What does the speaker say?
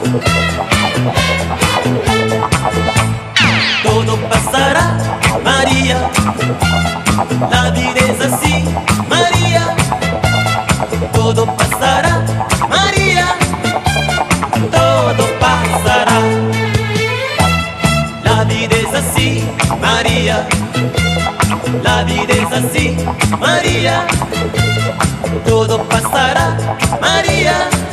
Todo pasará, María. La vida es así, María. Todo pasará, María. Todo pasará. La vida es así, María. La vida es así, María. Todo pasará, María.